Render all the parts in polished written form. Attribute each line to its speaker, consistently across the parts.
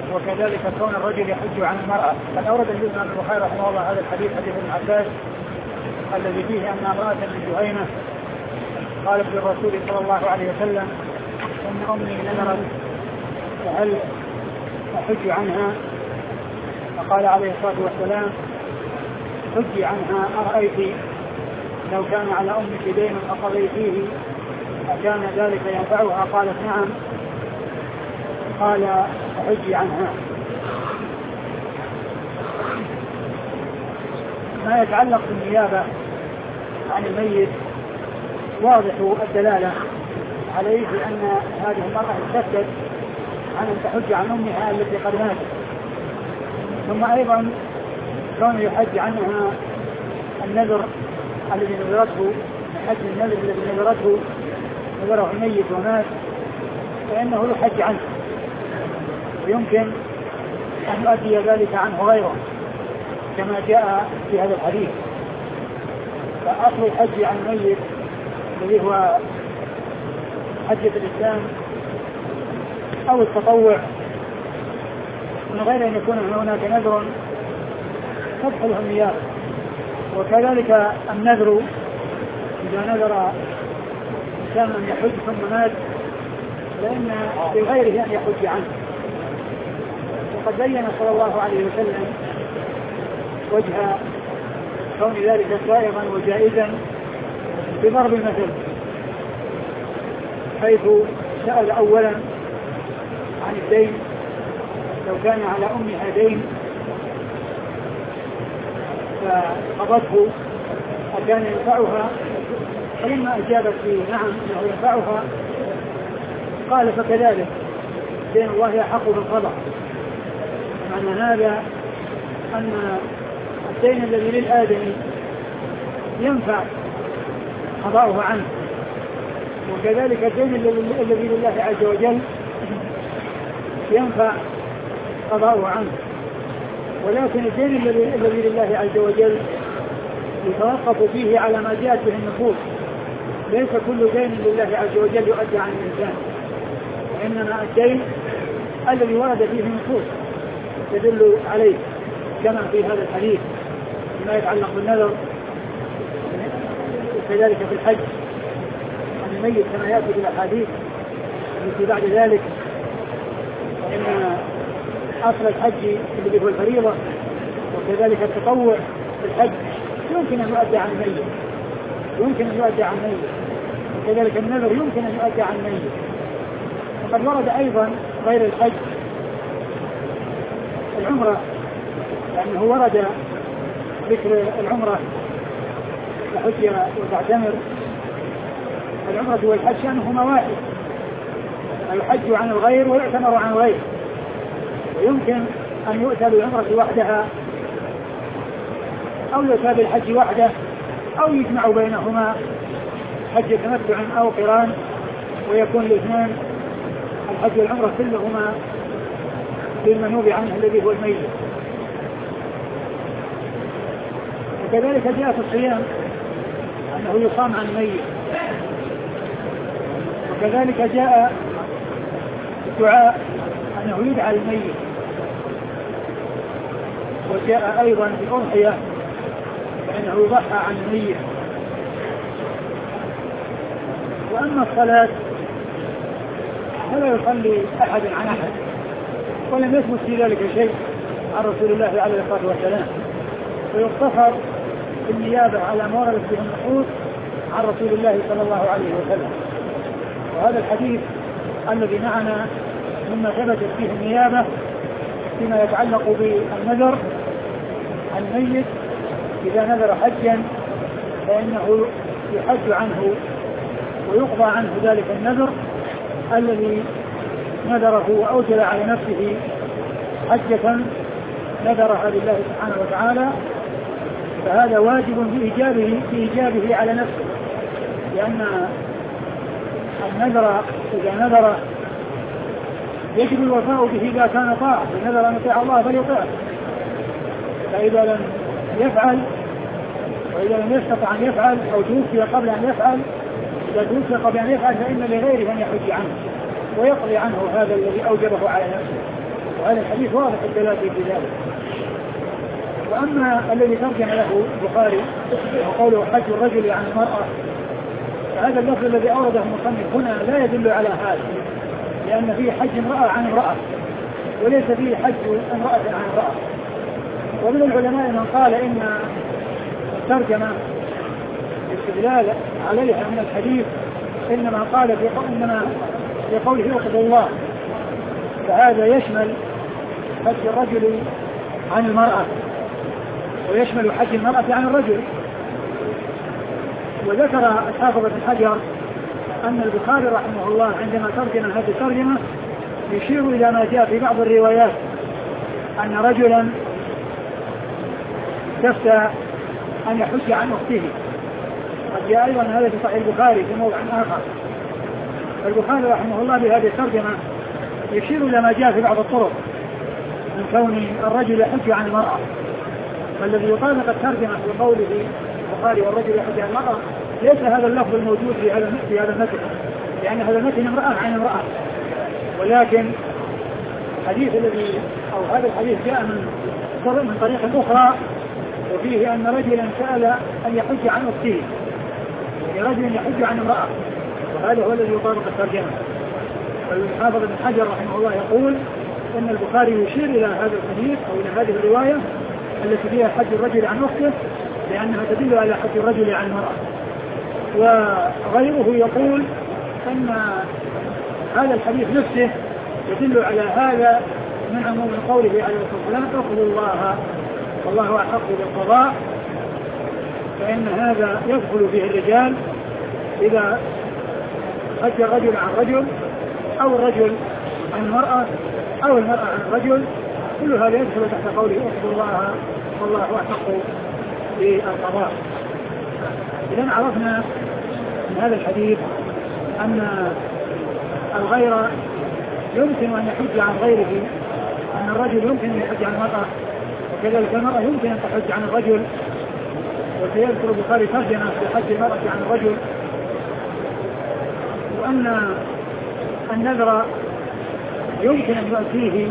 Speaker 1: وكذلك كون الرجل يحج عن المرأة. قد أورد الإمام البخاري رحمه الله هذا الحديث، حديث ابن عباس الذي فيه أن امرأة من جهينة قالت للرسول صلى الله عليه وسلم إن أمي نذرت فهل أحج عنها؟ فقال عليه الصلاة والسلام حجي عنها، أرأيت لو كان على أمك دين أقضيتيه أكان ذلك ينفعها؟ قالت نعم. قال حجي عنها. ما يتعلق بالنيابة عن الميت واضح الدلالة عليه بأن هذه المرأة استفتت عن أن تحج عن أمها التي قد ماتت، ثم أيضا كون يحج عنها النذر الذي نذرته، حج النذر الذي نذره الميت ومات، فإنه يحج عنه ويمكن أن يؤدي ذلك عنه غيره كما جاء في هذا الحديث. فأصل الحج عن الميت الذي هو حجة الإسلام أو التطوع من غير أن يكون هناك نذر تدخله النيابة. وكذلك النذر إذا نذر إنسان أن يحج ثم مات لأن لغيره أن يحج عنه. وقد بين صلى الله عليه وسلم وجه كون ذلك سائغا وجائزا بضرب المثل، حيث سأل أولا عن الدين، لو كان على أمها دين فقضته أكان ينفعها؟ فلما أجابت به نعم أنه ينفعها قال فكذلك دين الله يحق بالقضاء. معنى هذا أن الدين الذي للآدمي ينفع قضاؤه عنه، وكذلك الدين الذي لله عز وجل ينفع قضاؤه عنه. ولكن الدين الذي لله عز وجل يتوقف فيه على ما جاءت به النصوص، ليس كل دين لله عز وجل يؤدى عن الإنسان، وإنما الدين الذي ورد فيه النصوص تدل عليه كما في هذا الحديث ما يتعلق بالنذر، وكذلك في الحج عن الميت كما يأتي في الأحاديث التي بعد ذلك. وإن أصل الحج الذي هو الفريضة وكذلك التطوع في الحج يمكن أن يؤدى عن الميت، وكذلك النذر يمكن أن يؤدى عن الميت. وقد ورد أيضا غير الحج العمرة، لأنه ورد ذكر العمرة تحج وتعتمر. العمرة والحج شأنهما واحد، الحج عن الغير ويعتمر عن الغير، ويمكن أن يؤتى بالعمرة وحدها أو يؤتى بالحج وحده أو يجمع بينهما حج تمتع أو قران، ويكون الاثنان الحج والعمرة كلهما بالمنوب عنه الذي هو الميت. وكذلك جاء في الصيام أنه يصام عن الميت، وكذلك جاء الدعاء أنه يدعى الميت، وجاء أيضا بالأضحية فإنه يضحى عن الميت. وأما الصلاة فلا يصلي أحد عن أحد، ولم يثبت في ذلك شيء عن رسول الله عليه الصلاة والسلام، ويقتصر بالنيابة على ما وردت به النصوص عن رسول الله صلى الله عليه وسلم. وهذا الحديث الذي معنا مما ثبتت فيه النيابة فيما يتعلق بالنذر عن الميت، إذا نذر حجا فإنه يحج عنه ويقضى عنه ذلك النذر الذي نذره وأوجل على نفسه حجة نذرها لله سبحانه وتعالى، فهذا واجب بإيجابه على نفسه، لأن النذر إذا نذر يجب الوفاء به إذا كان طاعة، نذر أن يطيع الله فليطيعه، فإذا لم يفعل وإذا لم يستطع أن يفعل أو توفي قبل أن يفعل، إذا توفي قبل أن يفعل فإن لغيره أن يحج عنه ويقضي عنه هذا الذي أوجبه على نفسه. وهذا الحديث واضح الدلالة في ذلك. وأما الذي ترجم له البخاري وقوله حج الرجل عن المرأة، فهذا اللفظ الذي أورده المصنف هنا لا يدل على هذا، لأن فيه حج امرأة عن امرأة وليس فيه حج امرأة عن امرأة. ومن العلماء من قال إن الترجمة الاستدلال عليها من الحديث إنما قال في قوله يقضي الله، فهذا يشمل حج الرجل عن المرأة ويشمل حج المرأة عن الرجل. وذكر الحافظ بن حجر أن البخاري رحمه الله عندما ترجم هذه الترجمة يشير إلى ما جاء في بعض الروايات أن رجلا استفتى أن يحج عن أخته، قد جاء أيضا هذا في صحيح البخاري في موضع آخر. البخاري رحمه الله بهذه الترجمة يشير إلى ما جاء في بعض الطرق من كون الرجل يحج عن المرأة، فالذي يطابق الترجمة في قوله البخاري والرجل يحج عن المرأة ليس هذا اللفظ الموجود في هذا المتن، لأن هذا المتن امرأة عن امرأة، ولكن الحديث الذي أو هذا الحديث جاء من طريق أخرى وفيه أن رجلا سأل أن يحج عن أخته، رجل يحج عن امرأة، وهذا هو الذي يطابق الترجمة. والحافظ بن حجر رحمه الله يقول أن البخاري يشير إلى هذا الحديث أو إلى هذه الرواية التي فيها حج الرجل عن أخته لأنها تدل على حج الرجل عن المرأة. وغيره يقول أن هذا الحديث نفسه يدل على هذا من عموم قوله عليه الصلاة والسلام اقضوا الله والله أحق بالقضاء، فإن هذا يدخل فيه الرجال إذا حج الرجل عن رجل أو الرجل عن المرأة أو المرأة عن الرجل، كل هذا يدخل تحت قوله اقضوا الله والله أحق بالقضاء. إذن عرفنا من هذا الحديث أن الغير يمكن أن يحج عن غيره، أن الرجل يمكن أن يحج عن المرأة وكذلك المرأة يمكن أن تحج عن الرجل، وسيذكر البخاري ترجمة في حج المرأة عن الرجل. وأن النذر يمكن أن يؤتيه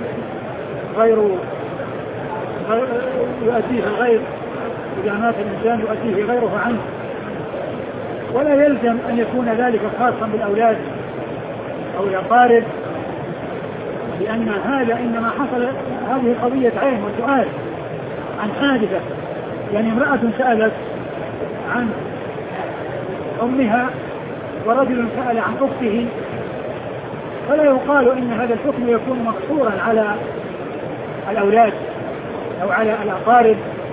Speaker 1: الغير إذا مات الإنسان يؤتيه غيره عنه، ولا يلزم أن يكون ذلك خاصا بالأولاد أو الأقارب، لأن هذا إنما حصل هذه قضية عين وسؤال عن حادثة، يعني امرأة سألت عن أمها ورجل سأل عن أخته، فلا يقال إن هذا الحكم يكون مقصورا على الأولاد أو على الأقارب،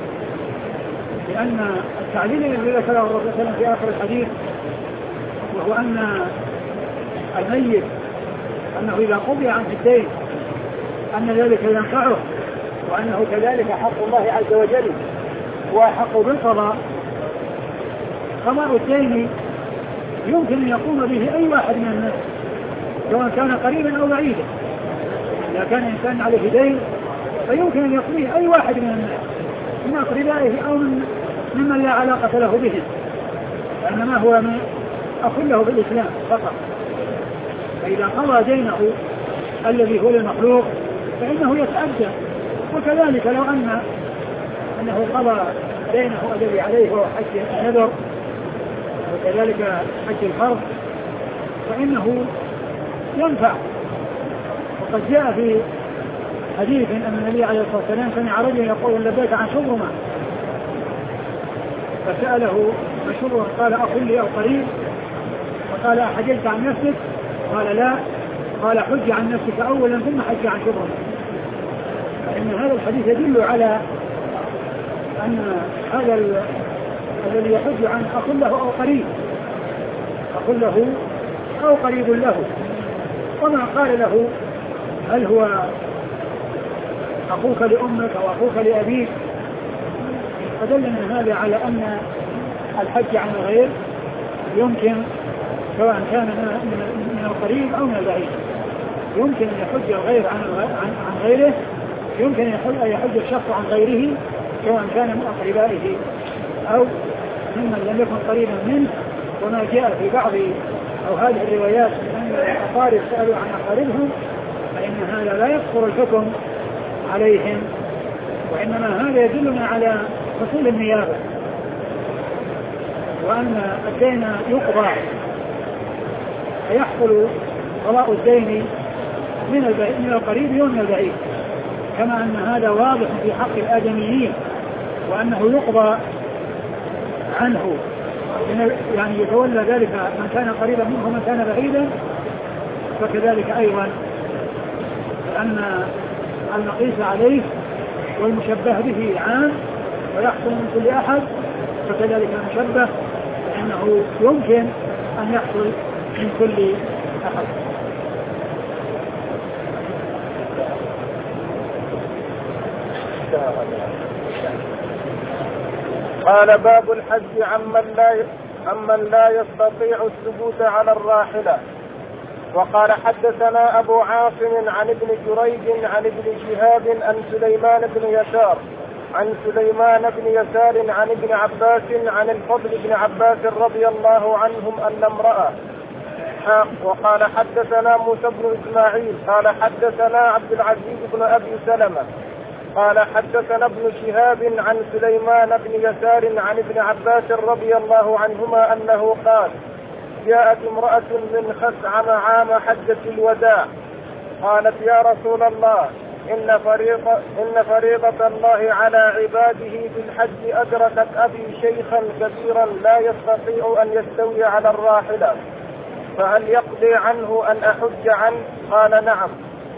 Speaker 1: لأن التعليل الذي ذكره الرسول صلى الله عليه وسلم في آخر الحديث وهو أن الميت أنه إذا قضي عن الدين أن ذلك ينفعه، وأنه كذلك حق الله عز وجل وحق بالقضاء. قضاء الدين يمكن أن يقوم به أي واحد من الناس سواء كان قريبا أو بعيدا، إذا كان إنسان عليه دين فيمكن أن يقضيه أي واحد من الناس من أقربائه أو ممن لا علاقة له بهم، وإنما هو من أخ له بالإسلام فقط. فإذا قضى دينه الذي هو المخلوق فإنه يتأدى، وكذلك لو أنه قضى دينه الذي عليه هو حج النذر وكذلك حج الفرض فإنه ينفع. وقد جاء في حديث أن النبي عليه الصلاة والسلام سمع رجلا يقول لبيك عن شبرمة، فسأله شبرمة قال أخ لي أو قريب، فقال أحججت عن نفسك؟ قال لا، قال حج عن نفسك أولا ثم حج عن شبرمة. فإن هذا الحديث يدل على أن هذا الذي يحج عن أخ له أو قريب، أخ له أو قريب له، وما قال له هل هو أخوك لأمك أو أخوك لأبيك، فدلنا هذا على أن الحج عن الغير يمكن سواء كان من القريب أو من البعيد، يمكن أن يحج الغير عن غيره، يمكن أن يحج الشخص عن غيره سواء كان من أقربائه أو ممن لم يكن قريبا منه. وما جاء في بعض أو هذه الروايات أن الأقارب سألوا عن أقاربهم فإن هذا لا يكثر الحكم عليهم، وإنما هذا يدلنا على حصول النيابة، وأن الدين يقضى فيحصل قضاء الدين من القريب ومن البعيد، كما أن هذا واضح في حق الآدميين وأنه يقضى عنه، يعني يتولى ذلك من كان قريبا منه ومن كان بعيدا، فكذلك أيضا أن المقيس عليه والمشبه به عام ويحصل من كل أحد، فكذلك المشبه لأنه يمكن أن يحصل من كل أحد.
Speaker 2: قال باب الحج عمن لا يستطيع الثبوت على الراحلة. وقال حدثنا أبو عاصم عن ابن جريج عن ابن شهاب عن سليمان بن يسار عن ابن عباس عن الفضل بن عباس رضي الله عنهم أن امرأة. وقال حدثنا موسى بن إسماعيل قال حدثنا عبد العزيز بن أبي سلمة قال حدثنا ابن شهاب عن سليمان بن يسار عن ابن عباس رضي الله عنهما أنه قال: جاءت امرأة من خثعم عام حجة الوداع قالت: يا رسول الله، إن فريضة الله على عباده بالحج أدركت أبي شيخا كبيرا لا يستطيع أن يستوي على الراحلة، فهل يقضي عنه أن أحج عنه؟ قال: نعم.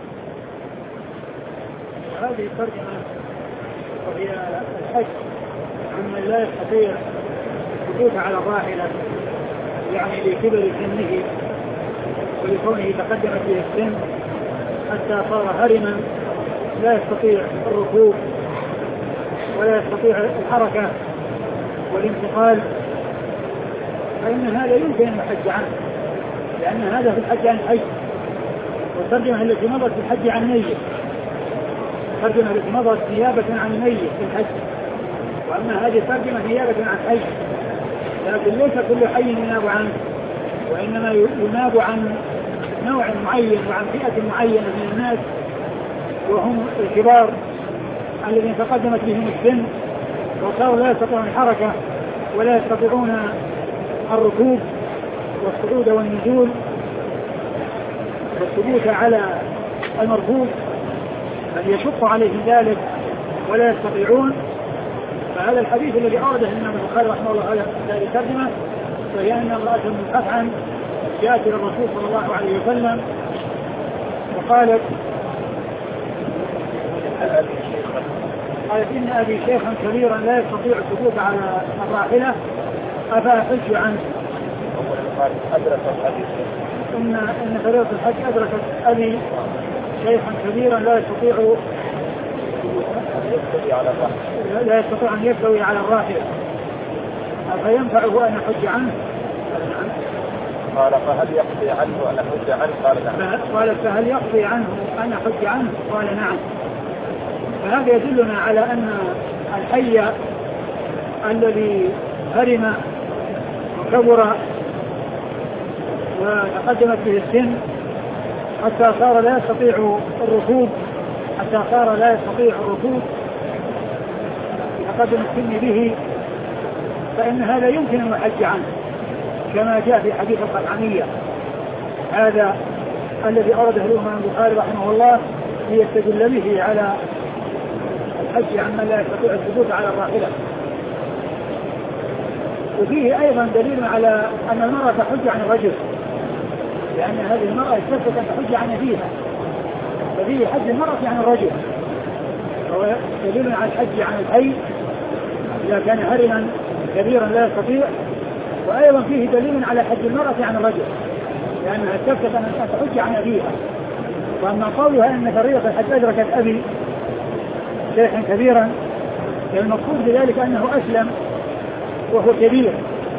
Speaker 1: هذه الترجمة وهي الحج عمن لا يستطيع الثبوت على الراحلة، يعني لكبر سنه ولكونه تقدم فيه السن حتى صار هرما لا يستطيع الركوب ولا يستطيع الحركة والانتقال، فإن هذا يمكن أن يحج عنه، لأن هذا في الحج عن حج، والترجمة التي مضت في الحج عن ميت، الترجمة التي مضت نيابة عن ميت في الحج، وأما هذه الترجمة نيابة عن حج، لكن ليس كل حي يناب عنه، وإنما يناب عن نوع معين وعن فئة معينة من الناس، وهم الكبار الذين تقدمت بهم السن وصاروا لا يستطيعون الحركة ولا يستطيعون الركوب والصعود والنزول والثبوت على المركوب، بل يشق عليهم ذلك ولا يستطيعون. فهذا الحديث الذي أورده الإمام البخاري رحمه الله هذه الترجمة، فهي أن امرأة من خثعم جاءت إلى الرسول صلى الله عليه وسلم وقالت: إن أبي شيخا كبيرا لا يستطيع الثبوت على الراحلة أفأحج عنه؟ إن فريضة الحج أدركت أبي شيخا كبيرا لا يستطيع أن يستوي على الراحلة أفينفعه أن أحج عنه؟
Speaker 2: قال: فهل يقضي عنه أن أحج عنه؟ قال: نعم.
Speaker 1: قالت: فهل يقضي عنه أن أحج عنه؟ قال: نعم. فهذا يدلنا على أن الحي الذي هرم وكبر وتقدمت به السن حتى صار لا يستطيع الركوب تقدم السن به، فإن هذا يمكن أن يحج عنه، كما جاء في حديث الخثعمية هذا الذي أورده الإمام البخاري رحمه الله ليستدل به على الحج عمن لا يستطيع الثبوت على الراحلة. وفيه أيضا دليل على أن المرأة تحج عن الرجل، لأن هذه المرأة استفدت أن تحج عن أبيها، ففيه حج المرأة عن الرجل، وهو دليل على الحج عن الحي إذا كان هرما كبيرا لا يستطيع، وأيضا فيه دليل على حج المرأة عن الرجل لأنها استفدت أن تحج عن أبيها. وأما قولها أن فريضة الحج أدركت أبي شيخا كبيرا، المقصود بذلك أنه أسلم وهو كبير،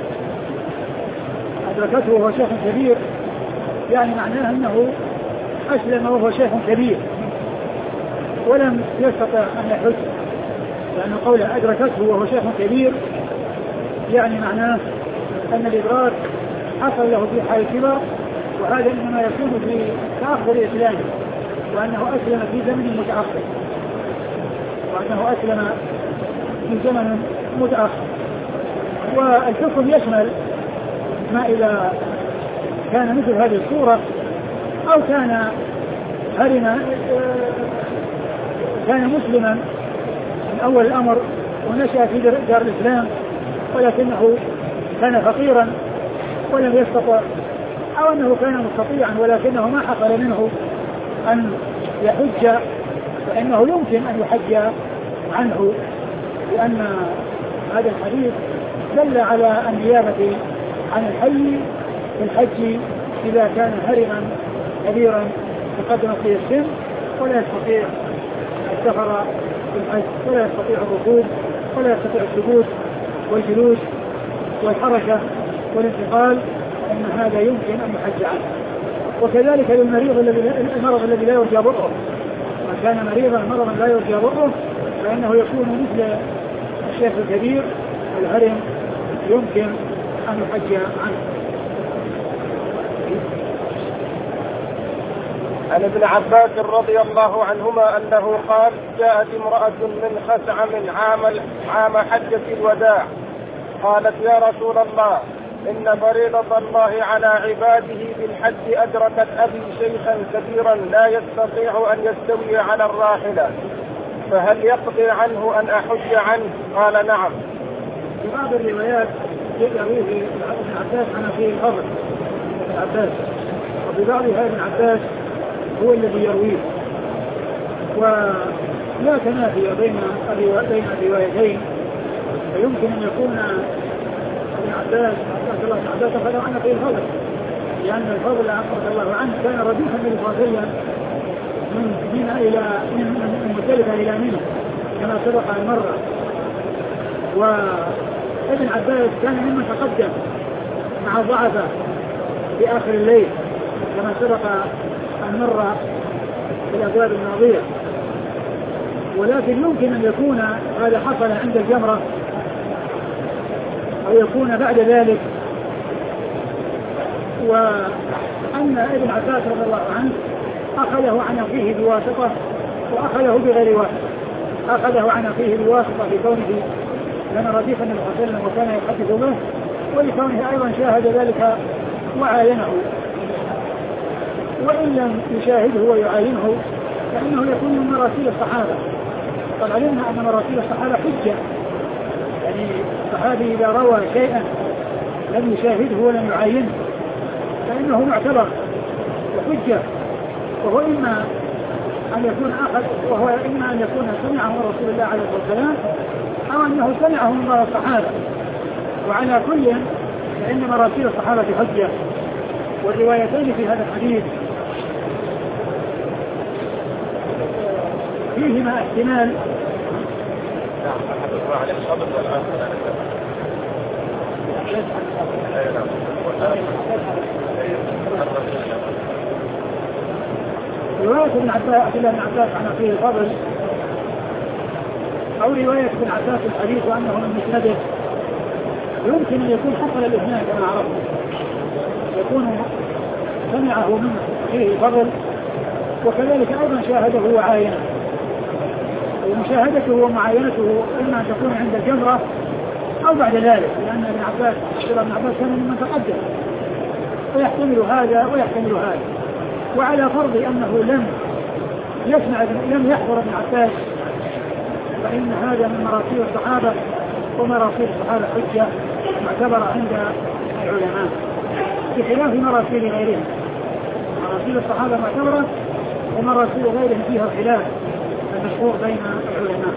Speaker 1: أدركته وهو شيخ كبير، يعني معناه أنه أسلم وهو شيخ كبير ولم يستطع أن يحج، لأن قوله أدركته وهو شيخ كبير يعني معناه أن الإدراك حصل له في حال الكبر، وهذا إنما يكون في تأخر إسلامه، وأنه أسلم في زمن متأخر، وأنه أسلم في زمن متأخر. والحكم يشمل ما إذا كان مثل هذه الصورة أو كان هرما كان مسلما من أول الأمر ونشأ في دار الإسلام ولكنه كان فقيرا ولم يستطع، أو أنه كان مستطيعا ولكنه ما حصل منه أن يحج، فإنه يمكن أن يحج عنه، لأن هذا الحديث دل على النيابة عن الحي في الحج إذا كان هرما كبيرا تقدم في السن ولا يستطيع السفر في الحج ولا يستطيع الركوب ولا يستطيع الثبوت والجلوس والحركة والانتقال، فإن هذا يمكن أن يحج عنه. وكذلك المرض الذي لا يرجى برؤه، من كان مريضا مرضا لا يرجى برؤه فإنه يكون مثل الشيخ الكبير الهرم يمكن أن يحج عنه.
Speaker 2: عن ابن عباس رضي الله عنهما أنه قال: جاءت امرأة من خثعم عام حجة الوداع قالت: يا رسول الله، إن فريضة الله على عباده بالحج أدركت أبي شيخا كبيرا لا يستطيع أن يستوي على الراحلة، فهل يقضي عنه أن أحج عنه؟ قال: نعم.
Speaker 1: في بعض الروايات يرويه ابن عباس عن فيه الفضل ابن عباس، وفي بعضها ابن عباس هو الذي يرويه، ولا تنافي بين الروايتين، فيمكن أن يكون ابن عباس أخذ عنه فيه الفضل، لأن الفضل رضي الله عنه كان رديفا النبي صلى الله عليه وسلم من مختلفة إلى منه كما سبق المرة. وابن عباس كان ممن تقدم مع الضعفاء في آخر الليل كما سبق المرة في الأبواب الماضية، ولكن يمكن أن يكون هذا حصل عند الجمرة أو يكون بعد ذلك، وأن ابن عباس رضي الله عنه أخذه عن أخيه بواسطة وأخذه بغير واسطة، أخذه عن أخيه بواسطة بكونه كان رديفا النبي صلى الله عليه وسلم وكان يحدث به، ولكونه أيضا شاهد ذلك وعاينه، وإن لم يشاهده ويعاينه فإنه يكون من مراسيل الصحابة. قد علمنا أن مراسيل الصحابة حجة، يعني الصحابي إذا روى شيئا لم يشاهده ولم يعاينه فإنه معتبر وحجة، وهو إما أن يكون سمعه من رسول الله عليه الصلاة والسلام أو أنه سمعه من بعض الصحابة. وعلى كل فإن مراسيل الصحابة حجة، والروايتين في هذا الحديث فيهما احتمال رواية ابن عباس عن أخيه الفضل أو رواية ابن عباس الحديث وأنه من مسنده يمكن أن يكون حصل الإثنان كما عرفنا، يكون سمعه من أخيه الفضل وكذلك أيضا شاهده وعاينه، ومشاهدته ومعاينته إما أن تكون عند الجمرة أو بعد ذلك، لأن ابن عباس كان ممن تقدم، ويحتمل هذا ويحتمل هذا. وعلى فرض أنه لم يحضر ابن عباس فإن هذا من مراسيل الصحابة، ومراسيل الصحابة حجة معتبرة عند العلماء بخلاف مراسيل غيرهم. مراسيل الصحابة معتبرة ومراسيل غيرهم فيها خلاف المشهور بين العلماء.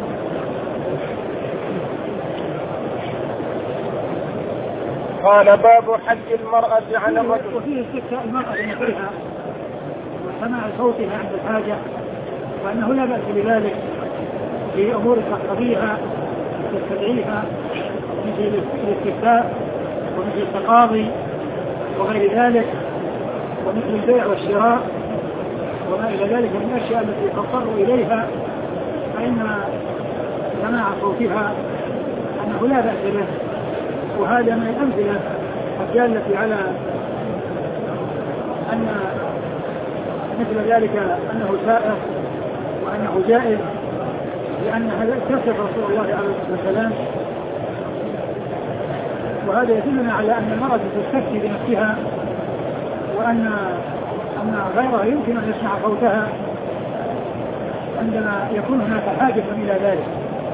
Speaker 2: قال: باب حج المرأة عن الرجل.
Speaker 1: وفيه استفتاء المرأة بنفسها وسماع صوتها عند الحاجة، وأنه لا بأس بذلك في أمور تقتضيها وتستدعيها مثل الاستفتاء ومثل التقاضي وغير ذلك، ومثل البيع والشراء وما إلى ذلك من الأشياء التي تضطر إليها، فإن سماع صوتها أنه لا بأس به. وهذا من الأمثلة الدالة على أن مثل ذلك أنه سائغ وأنه جائز، لأن هذا اتصف رسول الله عليه الصلاة والسلام. وهذا يدلنا على أن المرأة تستفتي بنفسها، وأن غيرها يمكن أن يسمع صوتها عندما يكون هناك حاجة إلى ذلك.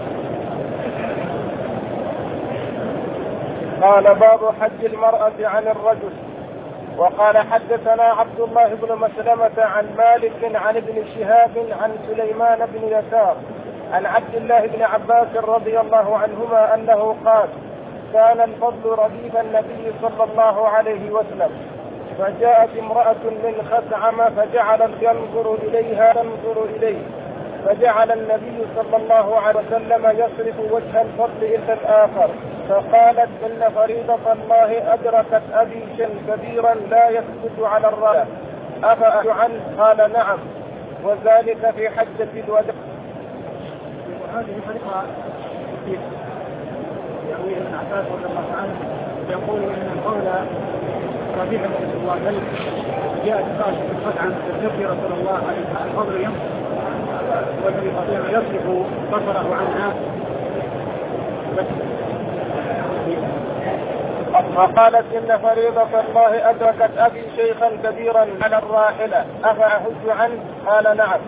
Speaker 2: قال باب حج المرأة عن الرجل. وقال حدثنا عبد الله بن مسلمة عن مالك عن ابن شهاب عن سليمان بن يسار عن عبد الله بن عباس رضي الله عنهما أنه قال كان الفضل رديف النبي صلى الله عليه وسلم فجاءت امرأة من خثعم فجعل ينظر إليها تنظر إليه فجعل النبي صلى الله عليه وسلم يصرف وجه الفضل إلى الآخر فقالت إن فريضة الله أدركت أبي شيئا كبيرا لا يسكت على الرأي أفأت عنه؟ قال نعم وذلك في حجة الوداع.
Speaker 1: وهذه طريقة يرويه ابن عباس رضي الله عنه يقول إن القول ربيع النبي صلى الله عليه وسلم جاءت امرأة من خثعم تستفتي رسول الله عليه الفضل ينظر والنبي صلى الله عليه وسلم يصرف بصره عنها
Speaker 2: فقالت إن فريضة الله أدركت أبي شيخا كبيرا على الراحلة أفأحج عنه؟ قال نعم.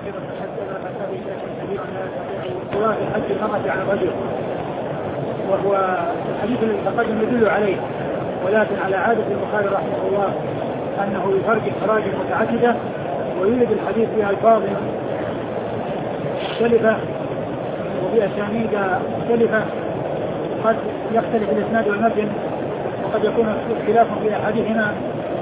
Speaker 1: حج المرأة عن الرجل وهو الحديث الذي تقدم يدل عليه، ولكن على عادة البخاري رحمه الله أنه يفرق إخراج متعددة ويريد الحديث بألفاظ مختلفة وبأسانيد مختلفة قد يختلف الإسناد والمتن وقد يكون اختلاف في أحدهما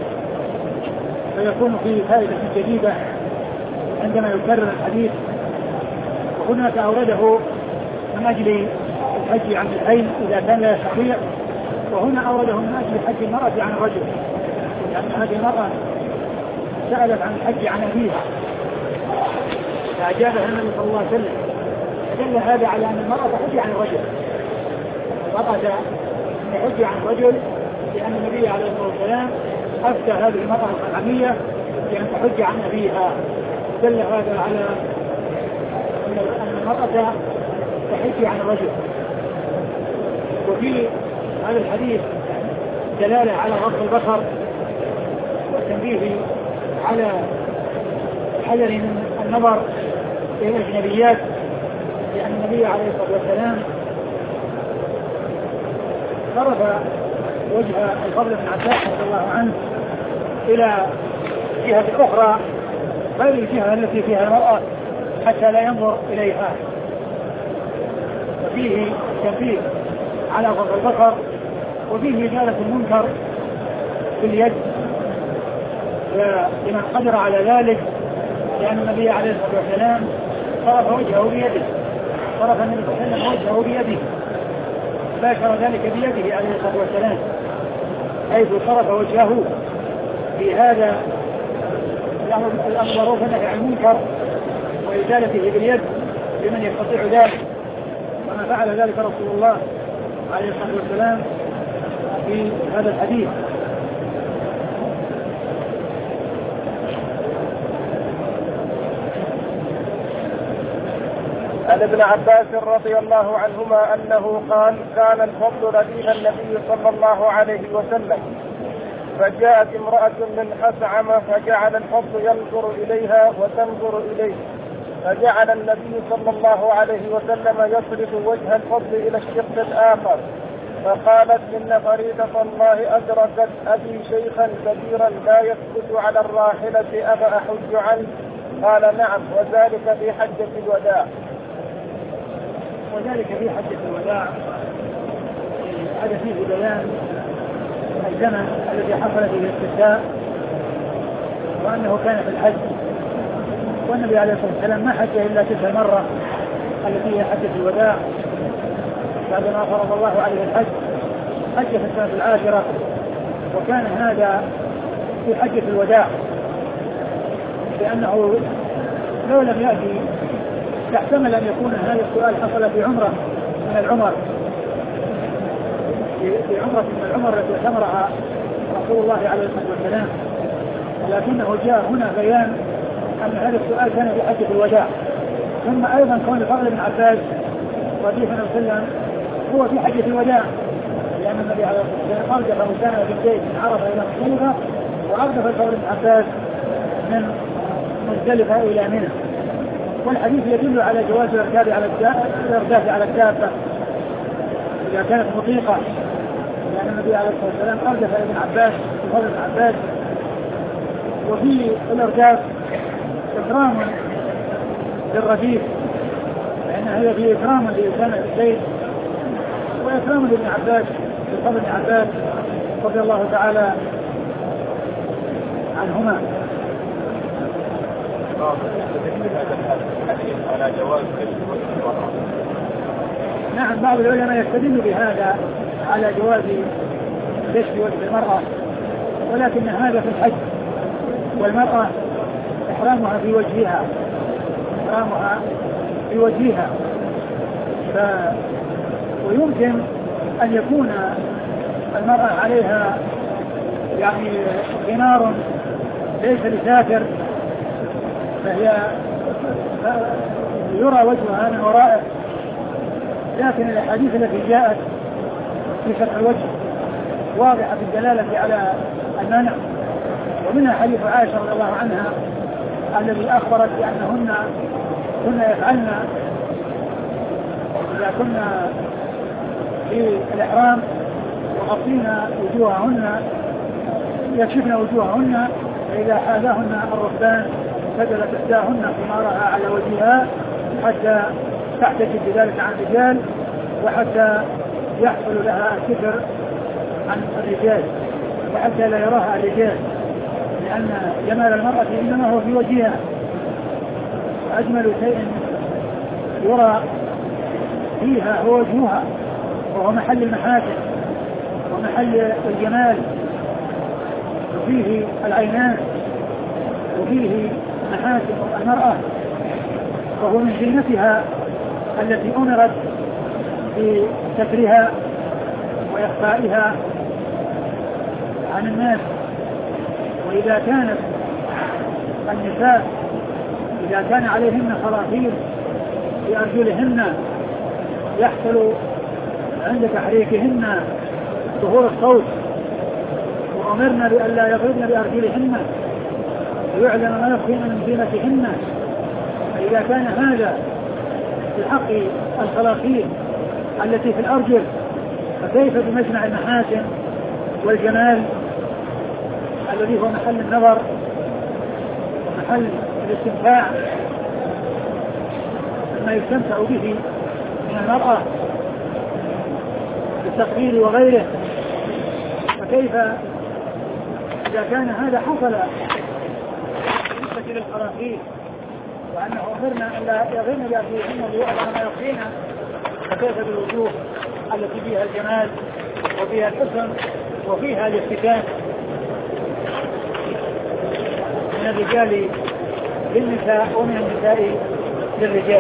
Speaker 1: فيكون فيه فائدة جديدة عندما يكرر الحديث. وهناك أورده من أجل الحج عن الحين إذا كان لا يستطيع، وهنا أورده من أجل حج المرأة عن الرجل، لأن هذه المرأة سألت عن الحج عن أبيها فأجابها النبي صلى الله عليه وسلم، فدل هذا على أن المرأة تحج عن الرجل، المرأة تحج عن الرجل لأن النبي عليه الصلاة والسلام أفتى هذه المرأة الخثعمية بأن تحج عن أبيها، دل هذا على أن المرأة تحج عن الرجل. وفي هذا الحديث دلالة على غض البصر والتنبيه على الحذر من النظر إلى الأجنبيات، لأن النبي عليه الصلاة والسلام صرف وجه الفضل بن عباس رضي الله عنه إلى جهة أخرى غير الجهة التي فيها المرأة حتى لا ينظر إليها، وفيه تنبيه على غض البصر وفيه إزالة المنكر باليد لمن قدر على ذلك، لأن النبي عليه الصلاة والسلام صرف وجهه بيده، صرف النبي صلى الله عليه وسلم وجهه بيده، باشر ذلك بيده عليه الصلاة والسلام، حيث صرف وجهه بهذا الأمر والنهي عن المنكر وإزالته باليد لمن يستطيع ذلك، وما فعل ذلك رسول الله عليه الصلاة والسلام في هذا الحديث.
Speaker 2: عن ابن عباس رضي الله عنهما أنه قال كان الفضل رديف النبي صلى الله عليه وسلم فجاءت امرأة من خثعم فجعل الفضل ينظر إليها وتنظر إليه فجعل النبي صلى الله عليه وسلم يصرف وجه الفضل إلى الشق الآخر فقالت إن فريضة الله أدركت أبي شيخا كبيرا لا يسكت على الراحلة أفأحج عنه؟ قال نعم وذلك في حجة الوداع.
Speaker 1: وذلك في حجة الوداع هذا فيه بيان الزمن الذي حصل فيه الاستفتاء وأنه كان في الحج، والنبي عليه الصلاة والسلام ما حج إلا تلك المرة التي هي حجة الوداع بعدما فرض الله عليه الحج، حج في السنة العاشرة، وكان هذا في حجة الوداع لأنه لو لم يأتي يحتمل أن يكون هذا السؤال حصل في عمرة من العمر، في عمرة من العمر التي اعتمرها رسول الله عليه الصلاة والسلام، ولكنه جاء هنا بيان أن هذا السؤال كان في حجة الوداع. ثم أيضا كون الفضل بن عباس رضي الله عنه هو في حجة الوداع، لأن النبي عليه الصلاة والسلام أردف أسامة بن زيد من عرفة إلى مزدلفة، وأردف الفضل بن عباس من مزدلفة إلى منى. والحديث يدل على جواز الإرداف على الدابة إذا كانت مطيقة، لأن النبي عليه الصلاة والسلام أردف ابن عباس الفضل بن عباس. وفي الإرداف إكرام للرديف، لأن هذا فيه إكرام لأسامة بن زيد وإكرام لابن عباس الفضل بن عباس رضي الله تعالى عنهما. نعم، بعض العلماء يستدل بهذا على جواز كشف وجه المرأة، ولكن هذا في الحج، والمرأة إحرامها في وجهها، ويمكن أن يكون المرأة عليها يعني غنار ليس لساتر، فهي يرى وجهها من ورائه، لكن الأحاديث التي جاءت في شرح الوجه واضحة بالدلالة على المنع. ومنها حديث عائشة رضي الله عنها الذي أخبرت بأنهن كنا يفعلن إذا كنا في الإحرام وغطينا وجوههن يكشفن وجوههن، فإذا حاذاهن الركبان سجلت إحداهن خمارها على وجهها حتى تحتجب بذلك عن الرجال، وحتى يحصل لها الستر عن الرجال، وحتى لا يراها الرجال، لأن جمال المرأة إنما هو في وجهها، وأجمل شيء يرى فيها هو وجهها، وهو محل المحاسن ومحل الجمال، وفيه العينان وفيه محاسن المرأة، وهو من زينتها التي أمرت بسترها وإخفائها عن الناس. وإذا كانت النساء إذا كان عليهن خلاخيل في أرجلهن يحصل عند تحريكهن ظهور الصوت، وأمرنا بألا يضربن بأرجلهن ويعلم ما يخفين من زينتهن، فإذا كان هذا في حق الخلاخيل التي في الأرجل، فكيف بمجمع المحاسن والجمال الذي هو محل النظر ومحل الاستمتاع مما يستمتع به من المرأة بالتقرير وغيره، فكيف إذا كان هذا حصل بالنسبة للخلاخيل وأنه أمرنا أن لا يغن بأرجلهن ليعلم ما يخفين، فكيف بالوجوه التي فيها الجمال وفيها الحسن وفيها الافتتان من الرجال للنساء ومن النساء للرجال.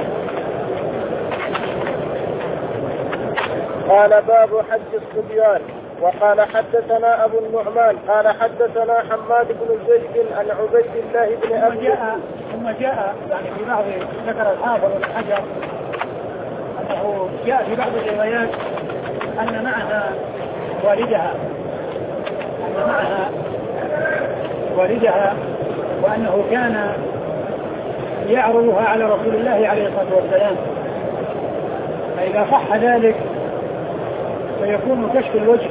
Speaker 2: قال باب حج الصبيان. وقال حدثنا أبو النعمان قال حدثنا حماد بن زيد عن عبيد الله بن أبي.
Speaker 1: ثم جاء يعني في بعض ذكر الحافظ بن حجر أنه جاء في بعض الروايات أن معها والدها وأنه كان يعرضها على رسول الله عليه الصلاة والسلام، فإذا صح ذلك فيكون كشف الوجه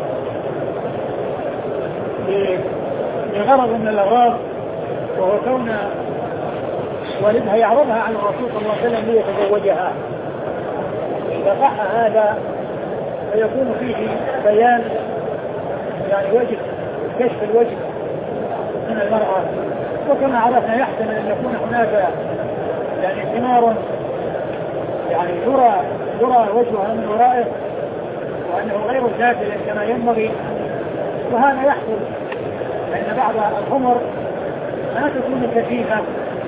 Speaker 1: لغرض من الأغراض، وهو كون والدها يعرضها على الرسول صلى الله عليه وسلم ليتزوجها. إذا صح هذا فيكون فيه بيان يعني وجه كشف الوجه من المرأة. وكما عرفنا يحتمل أن يكون هناك يعني ثمار يعني يرى وجهها من ورائه وأنه غير سافل كما ينبغي، وهذا يحصل لأن بعض الخمر ما تكون كثيفة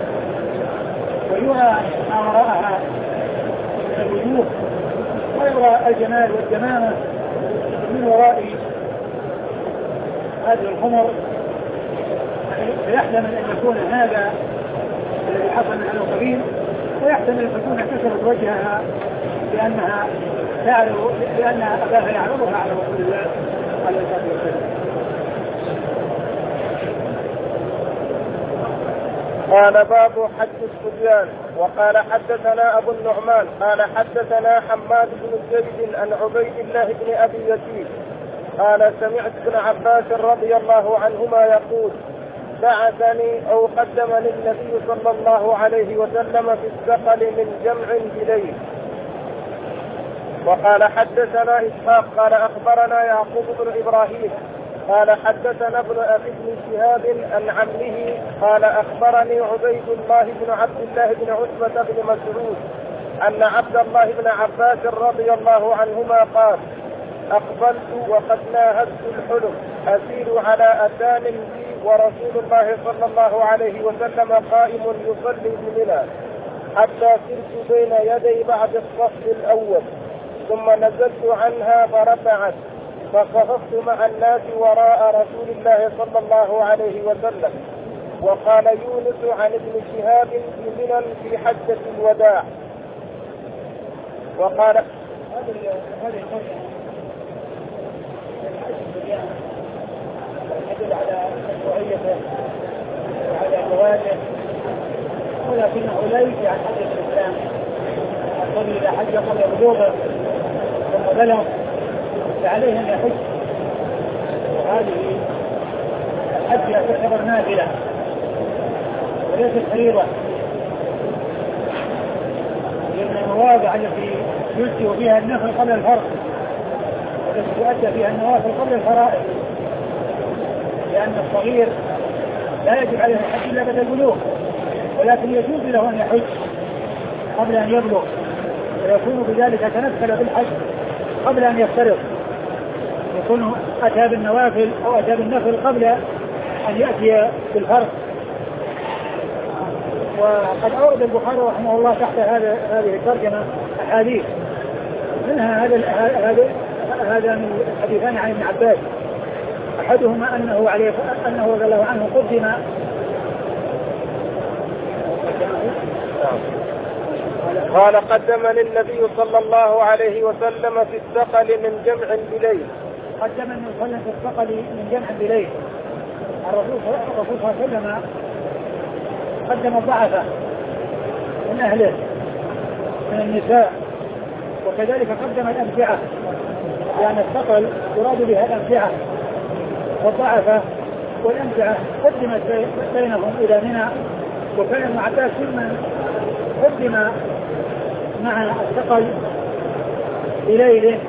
Speaker 1: ويرى ما وراءها من الوجوه، ويرى الجمال والجمامة من وراء هذه الخمر، فيحتمل أن يكون هذا الذي حصل من أنه قبيل، ويحتمل أن تكون كسرت وجهها لأن أباها يعرضها على رسول الله عليه الصلاة والسلام.
Speaker 2: قال باب حج الصبيان. وقال حدثنا أبو النعمان قال حدثنا حماد بن زيد عن عبيد الله بن أبي يزيد قال سمعت ابن عباس رضي الله عنهما يقول بعثني أو قدمني النبي صلى الله عليه وسلم في السقل من جمع بليل. وقال حدثنا إسحاق قال أخبرنا يعقوب بن إبراهيم قال حدثنا ابن أبي بن شهاب عن عمه قال أخبرني عبيد الله بن عبد الله بن عتبة بن مسعود أن عبد الله بن عباس رضي الله عنهما قال أقبلت وقد ناهزت الحلم أسير على أتان لي ورسول الله صلى الله عليه وسلم قائم يصلي بمنى حتى سرت بين يدي بعد الصف الأول ثم نزلت عنها فرفعت فصففت مع الناس وراء رسول الله صلى الله عليه وسلم. وقال يونس عن ابن شهاب في منى في حجة الوداع. وقال
Speaker 1: هذه يدل على مشروعيته وعلى جوازه، ولكنه لا يجي عن حج الإسلام الرجل إذا حج قبل بلوغه ثم بلغ فعليه أن يحج، وهذه الحج تعتبر نافلة وليست فريضة، لأن المواضع التي يجزئ فيها النفل قبل الفرض والتي تؤدى فيها النوافل قبل الفرائض، لأن الصغير لا يجب عليه الحج إلا بعد البلوغ، ولكن يجوز له أن يحج قبل أن يبلغ ويكون بذلك تنفل بالحج قبل أن يفترض، يكون أتى بالنوافل أو أتى بالنفل قبل أن يأتي بالفرض. وقد أورد البخاري رحمه الله تحت هذه الترجمة أحاديث، منها هذا من الحديثان عن ابن عباس، أحدهما أنه رضي الله عنه
Speaker 2: قال قدمني النبي صلى الله عليه وسلم في الثقل من جمع بليل.
Speaker 1: قدمني النبي صلى الله عليه وسلم في الثقل من جمع بليل. الرسول صلى الله عليه وسلم قدم الضعفة من أهله من النساء، وكذلك قدم الأمتعة، لأن الثقل يراد بها الأمتعة، والضعفة والأمتعة قدمت بينهم إلى منى، وكان ابن عباس ممن قدم مع الثقل بليله.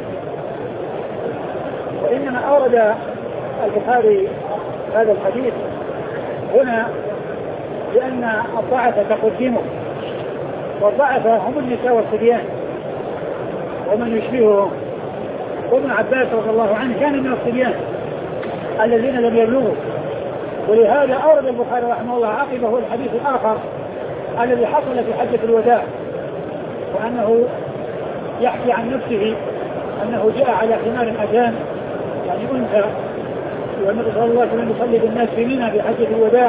Speaker 1: وإنما أورد البخاري هذا الحديث هنا لأن الضعفة تقدمه، والضعفة هم النساء والصبيان ومن يشبههم، وابن عباس رضي الله عنه كان من الصبيان الذين لم يبلغوا، ولهذا أورد البخاري رحمه الله عقبه الحديث الآخر الذي حصل في حجة الوداع، وأنه يحكي عن نفسه أنه جاء على حمار أجان يعني أنثى، والنبي صلى الله عليه وسلم يصلي بالناس في منى في حجة الوداع،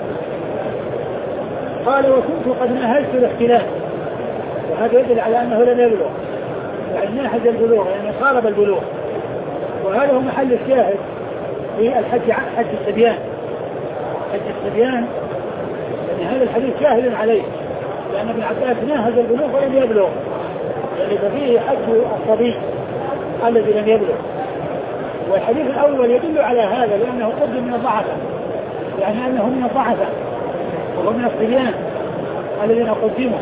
Speaker 1: قال وكنت قد نهزت الاحتلال، وهذا يدل على أنه لم يبلغ، يعني ناهز البلوغ يعني قارب البلوغ، وهذا هو محل الشاهد في الحج عن حج الصبيان. حج الصبيان يعني هذا الحديث شاهد عليه، لأن ابن عباس ناهز البلوغ ولم يبلغ، يعني ففيه حج الصبي الذي لم يبلغ. والحديث الأول يدل على هذا لأنه قدم من الضعفة، يعني أنه من الضعفة وهو من الصبيان الذين قدموا،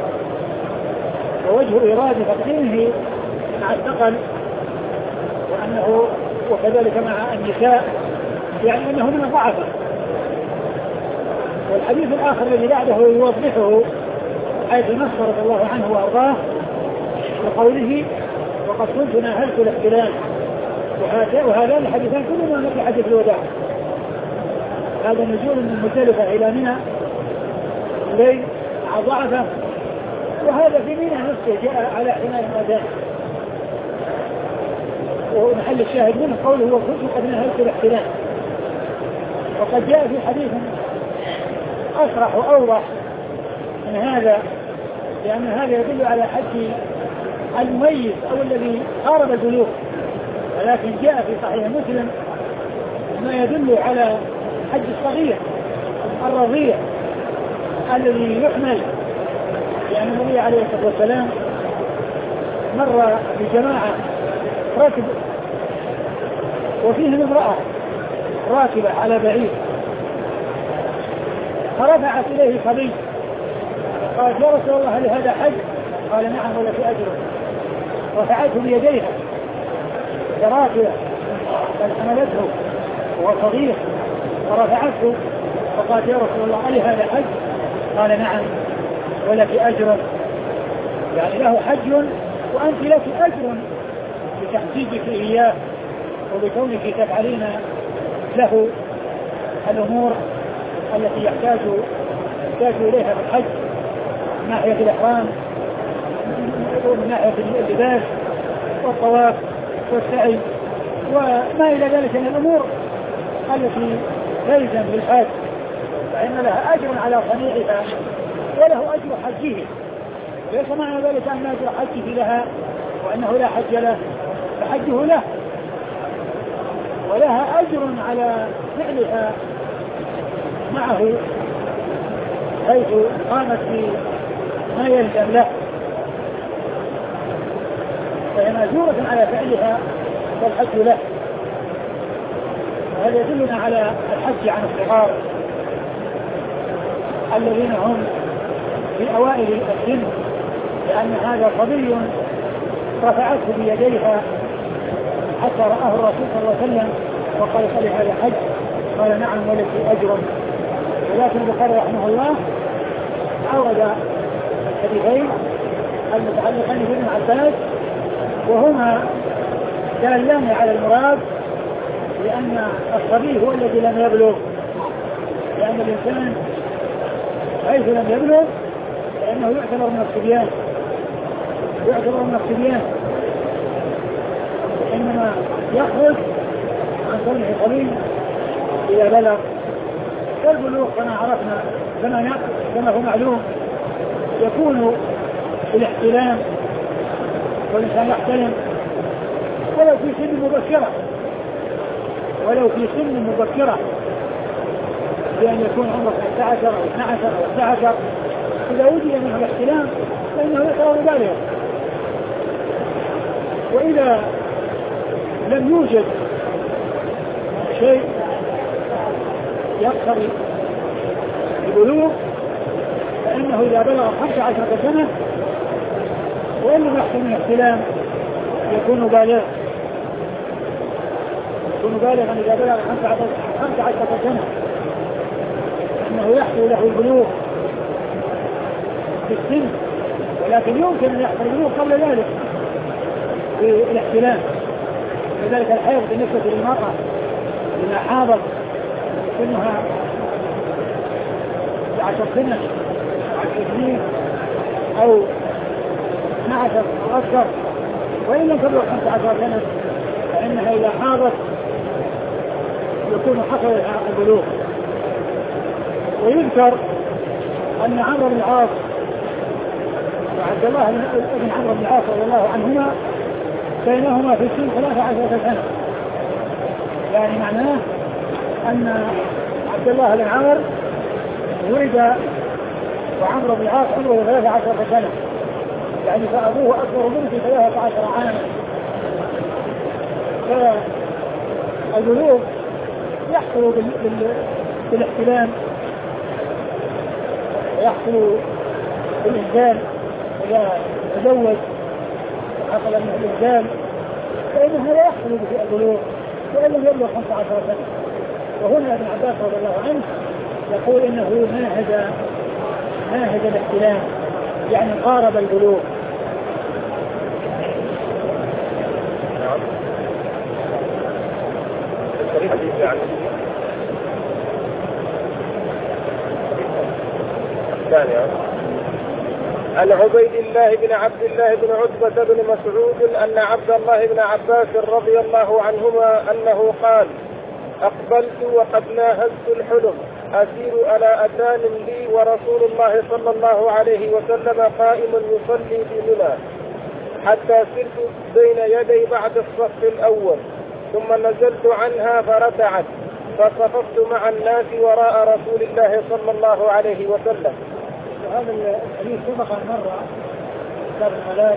Speaker 1: ووجه إرادة تقديمه مع الثقل وأنه وكذلك مع النساء يعني أنه من الضعفة. والحديث الآخر الذي بعده يوضحه حيث نص رضي الله عنه وأرضاه بقوله وقد كنت ناهزت الاحتلال، وهذان الحديثان كلهما في حجة الوداع، هذا نزول من مزدلفة إلى منى الليل مع ضعفة، وهذا في منى نفسه جاء على حمار الأذان. ومحل الشاهد منه قوله وكنت قد ناهزت الاحتلال، وقد جاء في حديث أصرح وأوضح لأن هذا يدل على حج المميز أو الذي قارب البلوغ، ولكن جاء في صحيح مسلم ما يدل على حج الصغير الرضيع الذي يحمل، لأن النبي عليه الصلاة والسلام مر بجماعة راكب وفيهم امرأة راكبة على بعير، فرفعت إليه صبي قالت يا رسول الله هل هذا حج؟ قال نعم ولك أجره. رفعته بيديها راكبة قد حملته وهو صغير، فرفعته فقالت يا رسول الله هل هذا حج؟ قال نعم ولك أجر، يعني له حج وأنت لك أجر بتحجيجك إياه وبكونك تفعلين له الأمور التي يحتاج إليها في الحج من ناحية الإحرام ومن ناحية اللباس والطواف والسعي وما إلى ذلك من الأمور التي تلزم بالحج، فإن لها أجر على صنيعها وله أجر حجه، ليس معنى ذلك أن أجر حجه لها وأنه لا حج له، فحجه له، ولها أجر على فعلها معه حيث قامت بما يلزم له، فهي مأجورة على فعلها والحج له. وهذا يدلنا على الحج عن الصغار الذين هم في أوائل السن، لأن هذا صبي رفعته بيديها حتى رآه الرسول صلى الله عليه وسلم وقال هل هذا حج؟ قال نعم ولك أجر. ولكن البخاري رحمه الله أورد الحديثين المتعلقين بابن عباس وهما دالان على المراد، لأن الصبي هو الذي لم يبلغ، لأن الإنسان حيث لم يبلغ فإنه يعتبر من الصبيان، إنما يخرج عن صنع صبي إذا بلغ. والبلوغ كما عرفنا كما هو معلوم يكون بالاحتلام، والإنسان يحتلم ولو في سن مبكرة بأن يكون عمره 11 أو 12 أو 11، إذا وجد منه الاحتلام فإنه يقرر بالغا. وإذا لم يوجد شيء يقتضي البلوغ فإنه إذا بلغ 15 سنة وإن لم يحصل من احتلام يكون بالغا إذا بلغ 15 سنة، إنه يحصل له البلوغ في السن، ولكن يمكن أن يحصل البلوغ قبل ذلك في الاحتلام. لذلك الحيض بالنسبة للمرأة إذا حاضت سنها 10 سنة 10 سنين أو 12 أو أكثر، وإن لم تبلغ 15 سنة فإنها إذا حاضت يكون حصل البلوغ. ويذكر أن عمرو بن العاص وعبد الله بن عمرو بن العاص رضي الله عنهما بينهما في السن 13 سنة، يعني معناه أن عبد الله بن عمرو ولد وعمرو بن العاص عمره 13 سنة، يعني فأبوه أكبر منه في 13 عاما. فالبلوغ يحصل بالاحتلام ويحصل بالإنزال، إذا تزوج حصل منه الإنزال فإن هذا يحصل به البلوغ وإن لم يبلغ 15 سنة. وهنا ابن عباس رضي الله عنه يقول إنه ناهز الاحتلام، يعني قارب البلوغ.
Speaker 2: عن عبيد الله بن عبد الله بن عتبة بن مسعود أن عبد الله بن عباس رضي الله عنهما أنه قال: أقبلت وقد ناهزت الحلم أسير على أتان لي ورسول الله صلى الله عليه وسلم قائم يصلي في منى حتى سرت بين يدي بعد الصف الأول ثم نزلت عنها فرتعت فصففت مع الناس وراء رسول الله صلى الله عليه وسلم.
Speaker 1: وهذا الحديث سبق مرة كتاب الملاك،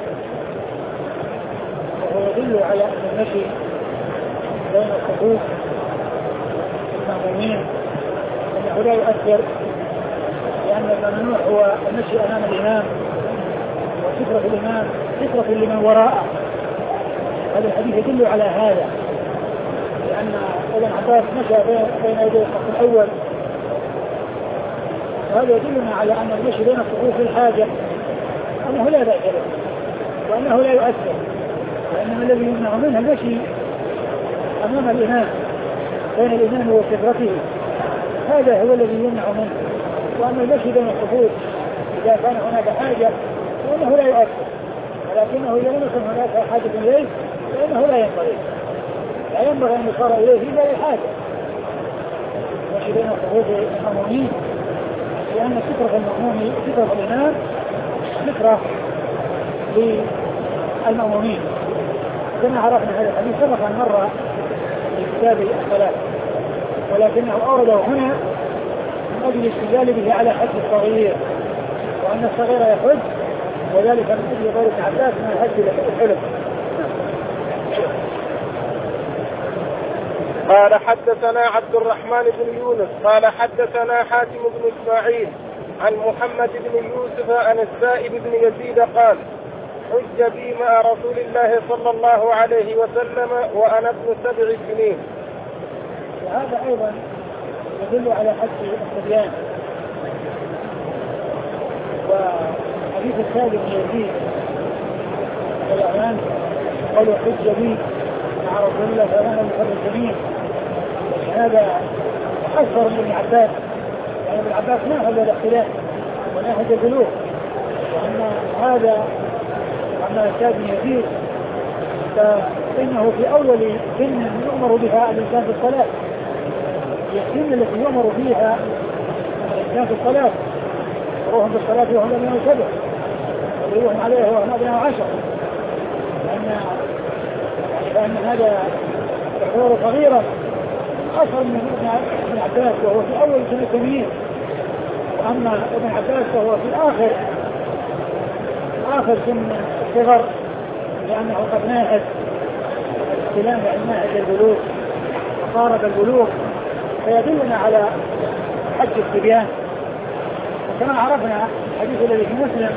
Speaker 1: وهو يدل على أن المشي بين الصفوف المأمومين أنه لا يؤثر، لأن الممنوع هو المشي أمام الإمام وسترة الإمام سترة لمن وراءه. هذا الحديث يدل على هذا، لأن ابن عباس مشى بين يدي الصف الأول، وهذا يدلنا على أن المشي بين الصفوف الحاجة أنه لا بأس به وأنه لا يؤثر، وإنما الذي يمنع منه المشي أمام الإمام بين الإمام وسترته، هذا هو الذي يمنع منه. وأما المشي بين الصفوف إذا كان هناك حاجة فإنه لا يؤثر، ولكنه إذا لم يكن هناك حاجة إليه فإنه لا ينبغي أن يصار إليه إلا للحاجة. المشي بين الصفوف المأمومين، لأن سترة المأموم سترة الإمام سترة للمأمومين، كما عرفنا هذا الحديث سبق مرة في كتاب الصلاة، ولكنه أورده هنا من أجل الاستدلال به على حد الصغير، وأن الصغير يحج، وذلك من أجل قول ابن عباس من الحج الحلم.
Speaker 2: قال حدثنا عبد الرحمن بن يونس قال حدثنا حاتم بن إسماعيل عن محمد بن يوسف عن السائب بن يزيد قال حج بي مع رسول الله صلى الله عليه وسلم وأنا ابن 7 سنين.
Speaker 1: وهذا أيضا يدل على حج الصبيان. وحديث السائب بن يزيد الأعلان قالوا حج بي مع رسول الله وأنا ابن 7 سنين، هذا أكثر من ابن عباس، يعني ابن عباس ناهج الاختلاف وناهج البلوغ، وأن هذا أما السائب بن يزيد فإنه في أول سن يؤمر بها الإنسان في الصلاة، هي السن التي يؤمر فيها الإنسان في الصلاة، روحهم في الصلاة وهم أبناء 7 ويروحهم عليه وهم أبناء 10، لأن هذا يعتبر صغيرا أصغر من ابن عباس وهو في أول سن التمييز، وأما ابن عباس فهو في آخر سن الصغر، لأنه قد ناهز الاستلام عن ناهز البلوغ وقارب البلوغ، فيدلنا على حج الصبيان. وكما عرفنا الحديث الذي في مسلم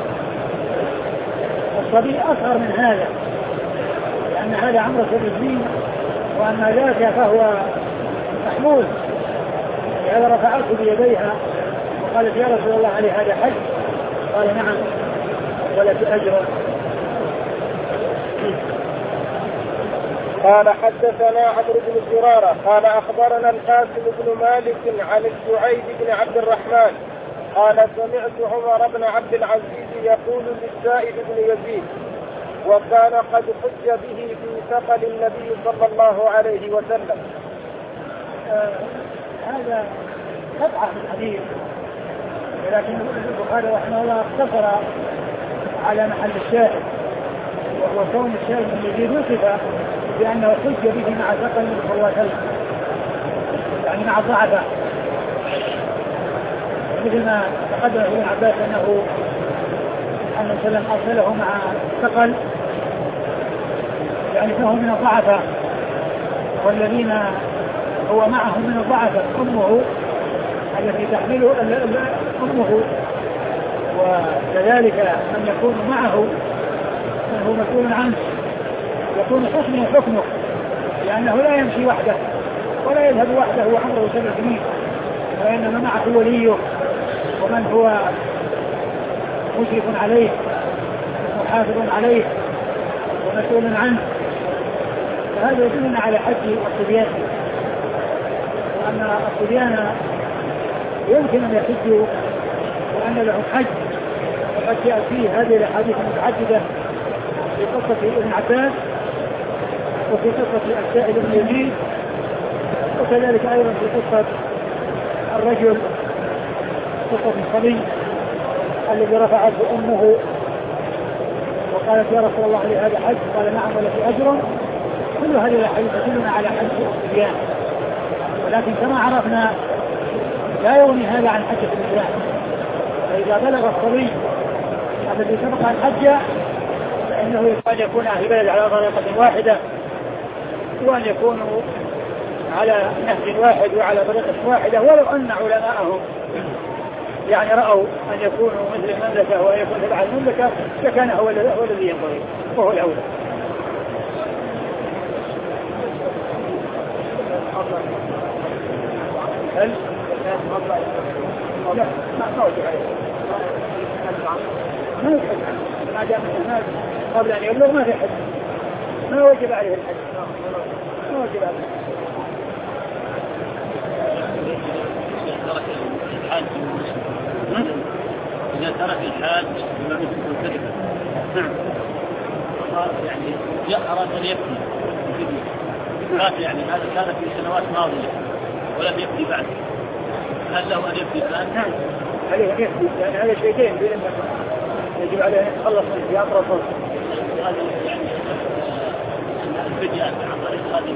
Speaker 1: الصبي أصغر من هذا، لأن هذا عمره 7 سنين، وأما ذاك فهو محمول، لهذا رفعته بيديها وقالت يا رسول الله عليه هذا حج؟ قال نعم ولك أجر.
Speaker 2: قال حدثنا عمرو بن زرارة قال أخبرنا القاسم بن مالك عن الشعيب بن عبد الرحمن قال سمعت عمر بن عبد العزيز يقول للسائب بن يزيد وكان قد حج به في ثقل النبي صلى الله عليه وسلم.
Speaker 1: هذا قطعة في الحديث، ولكن البخاري رحمه الله اقتصر على محل الشاهد، وهو كون الشاهد بن يزيد وصف بأنه حج به مع ثقل النبي صلى الله عليه وسلم، يعني مع الضعفاء، مثل ما تقدم ابن عباس أنه النبي صلى الله عليه وسلم أرسله مع ثقل، يعني فهو من الضعفاء، والذين هو معه من الضعفاء أمه التي تحمله أمه، وكذلك من يكون معه من هو مسؤول عنه يكون حكمه، لأنه لا يمشي وحده ولا يذهب وحده وعمره 7 سنين، وإنما معه وليه ومن هو مشرف عليه وحافظ عليه ومسؤول عنه، فهذا يدلنا على حج الصبيان. وأن الصبيان يمكن أن يحجوا وأن لهم حج، وقد جاء فيه هذه الأحاديث المتعددة في قصة ابن عباس وفي قصة السائب بن يزيد، وكذلك أيضا في قصة الرجل قصة الصبي الذي رفعته أمه وقالت يا رسول الله هذا حج؟ قال نعم ولك أجر. كل هذه الأحاديث تدلنا على حج الصبيان، ولكن كما عرفنا لا يغني هذا عن حجة الإسلام. فإذا بلغ الصبي الذي سبق الحج فإنه يجب أن يكون أهل البلد على طريقة واحدة، وأن يكونوا على نهج واحد وعلى طريقة واحدة، ولو أن علماءهم يعني رأوا أن يكونوا مثل المملكة وأن يكون تبع المملكة فكان هو الذي ينبغي وهو الأولى. هل؟ لا ما وجب عليه، ما يحج ما دام الناس قبل أن يبلغ ما في حج، ما وجب عليه الحج، ما وجب عليه.
Speaker 3: إذا ترك الحاج بما مثل كذبة صار يعني أراد أن يبني يعني هذا كان في سنوات ماضية ولم يبني بعد، هل له أن يبني الآن؟
Speaker 1: نعم عليه أن يبني، لأن هذا شيئين يجب عليه أن يتخلص من زيادة الرسول.
Speaker 3: هذا يعني الفدية عن طريق هذه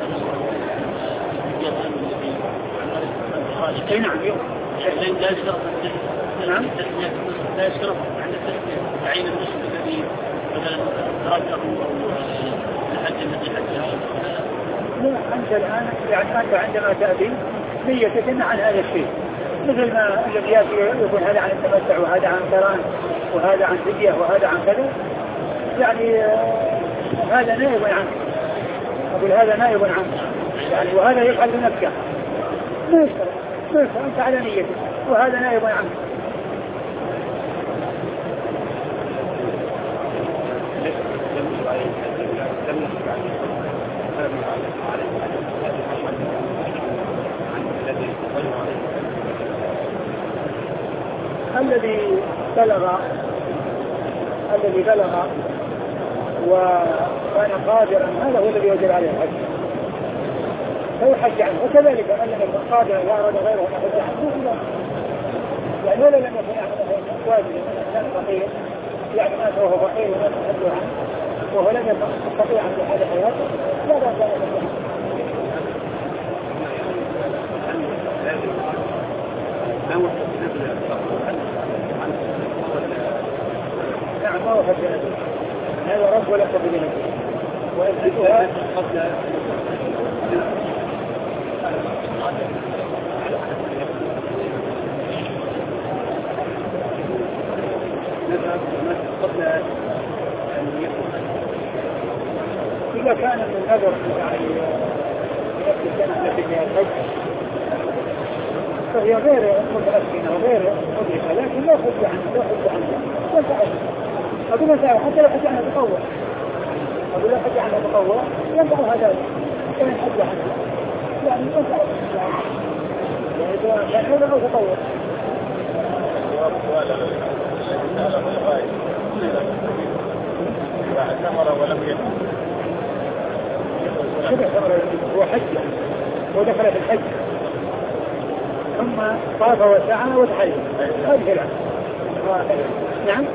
Speaker 1: نعم
Speaker 3: لا يشترط نعم لا يشترط عند التسمية تعيين النسك الذي مثلا تركه الحج الذي حجها.
Speaker 1: لا أنت الآن يعني أنت عندما تأتي نيتك عن هذا الشيء، مثل ما الذي يكون هذا عن التمتع وهذا عن قران وهذا عن فدية وهذا عن كذا، يعني هذا نائب عنك، أقول هذا نائب عنك يعني، وهذا يفعل بنفسه ما يشترط أنت على نيتك وهذا نائب عنك. الذي بلغ وكان قادرا هذا هو الذي يجب عليه الحج فيحج عنه، وكذلك من لم يكن قادرا وأراد غيره أن يحج عنه يعني ولا لم يكن واجبا كان فقير يعني مات وهو فقير وما يحج عنه وهو لم يكن يستطيع أن يحج حياته لا بأس أن يحج عنه. نعم ما هو حج هذا رب ولا قبل نفسه وإنسكها قبل إذا كان من نذر يعني في السنة التي فيها الحج فهي غير متأكدة وغير مدركة، لكن لا حج عنها حتى لو حج عنها تطوع، أقول لا حج عنها تطوع ينفع هذا كان حج عنها يعني ينفع يعني هذا أو تطوع.
Speaker 2: ولم يكن
Speaker 1: هو حج ودخل في الحج ثم طاف وسعى وتحلل هذه العمل. نعم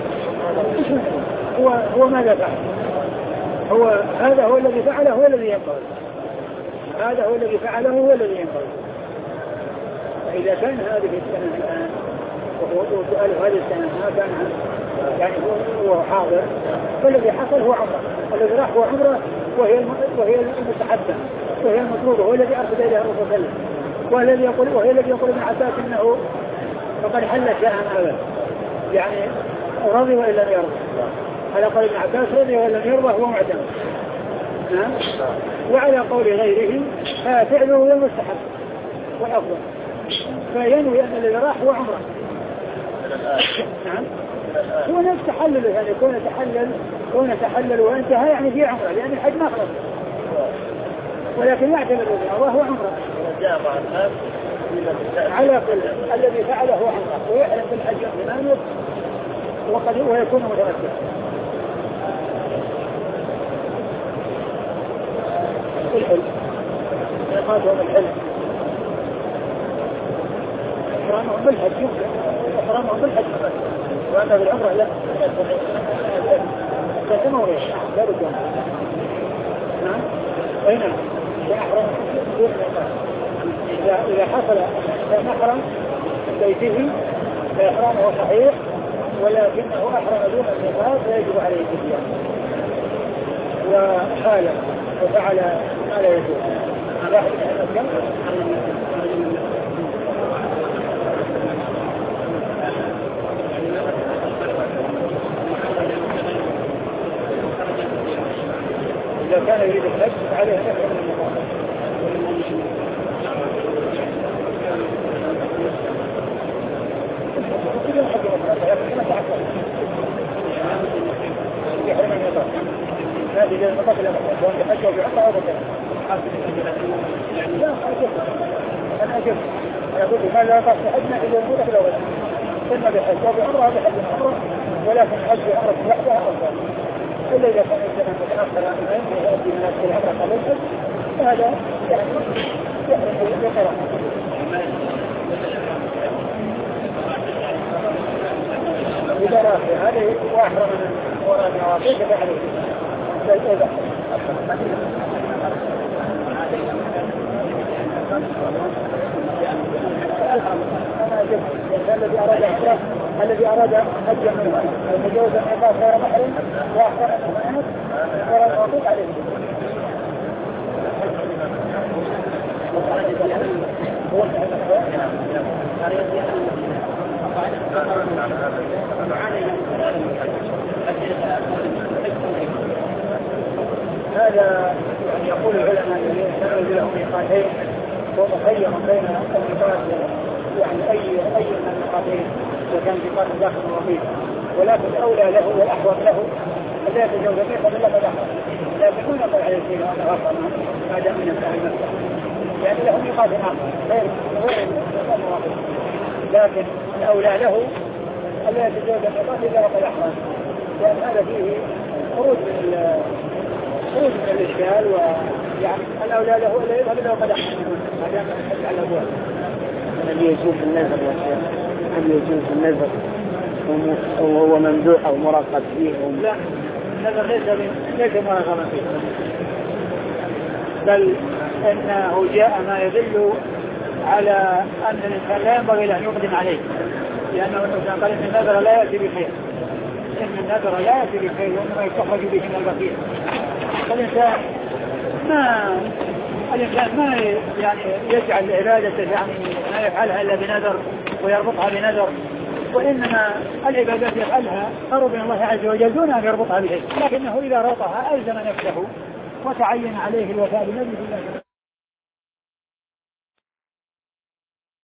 Speaker 1: هو ماذا فعل؟ هذا هو الذي فعله هو الذي ينبغي، هذا هو الذي فعله هو الذي ينبغي. فإذا كان هذه السنة الآن وهو سؤال هذه السنة ما كان يعني هو حاضر، فالذي حصل هو عمره، الذي راح هو عمره وهي المستحبة وهي المطلوبة، هو الذي أرسل إليه الرسول صلى الله عليه وسلم، وهي الذي يقول ابن عباس إنه فقد حل شيئا هذا يعني رضي وإن لم يرضى، على قول ابن عباس رضي وإن لم يرضى هو معتمد. وعلى قول غيره فعله هو المستحب والأفضل، فينوي أن الذي راح هو عمره. نعم هو نفس تحلله يعني كون تحلل وانتهى يعني في عمره، لأن الحج ما خلص ولكن يعتمد الله هو عمره على كل الذي فعله هو عمره ويحرم بالحج احتماله ويكون متوسع. الحلم يقاتهم الحلم إحرامهم بالحج يمكن إحرامهم بالحج وأما بالعمرة لا تتمور لا بد نعم أين يحرم إذا حصل محرم بيته فإحرامه صحيح ولكنه أحرم دون الميقات فيجب عليه الفدية وحال وفعل ما لا يجوز إذا كان يريد الحج فعليه أن يحرم من الميقات هذه جاء المطلق إلى مطلق وأن يحجوا بعمرة أو بكرة لا أنا أجب يقول ما لا يقص حجنا إلا المطلق إلى غيره إما بحج أو بعمرة أو بحج عمرة ولكن حج عمرة وحدها أفضل إلا إذا كان الإنسان متأخر عن العلم ويؤدي الناس في العمرة قبل الحج فهذا يحرم بقرة إذا رافع هذه وأحرم من وراء النوافذ فعليه الذي أراد حجا منه وتجاوز الميقات غير محرم وأحرم منه وراء النوافذ عليه هذا يعني يقول العلماء الذين لهم ميقاتين هو مخير بين الميقات يعني اي من الميقاتين اذا كان ميقات داخل الوظيفه ولكن اولى له والاحوط له الا يتجاوز الميقات الا قد احرم لكن ما يقول عليه شيء هذا غلط ما دام من اهل مكه يعني له ميقات اخر غير المواقف لكن الاولى له الا يتجاوز الميقات الا قد احرم لان هذا فيه خروج من الإشكال ويعني الأولى له إلا يذهب إلا وقد أحسن ما دام يحج على الأبواب.
Speaker 2: هل يجوز النذر يا شيخ؟ هل يجوز النذر وهو ممدوح أو مرغب فيه؟
Speaker 1: لا النذر ليس مرغبا فيه بل إنه جاء ما يدل على أن الإنسان لا ينبغي له أن يقدم عليه لأنه الإنسان قال إن النذر لا يأتي بخير إن النذر لا يأتي بخير وإنما يستخرج به من البخيل الإنسان ما يعني يجعل عبادته يعني ما يفعلها إلا بنذر ويربطها بنذر وإنما العبادات يفعلها قرب من الله عز وجل دون أن يربطها بشيء لكنه إذا ربطها ألزم نفسه وتعين عليه الوفاء بنذر الله